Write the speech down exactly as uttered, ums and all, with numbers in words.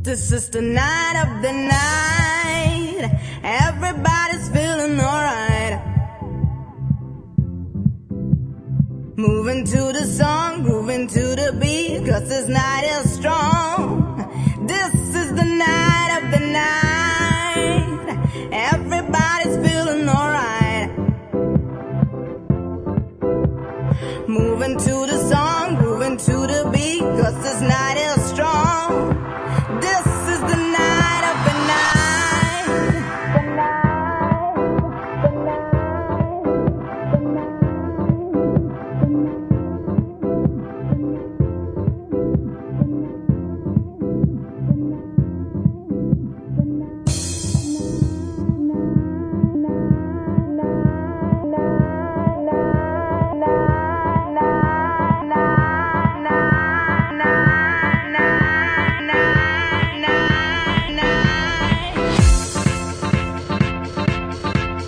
This is the night of the night. Everybody's feeling alright. Moving to the song, grooving to the beat, 'cause this night is strong. This is the night of the night.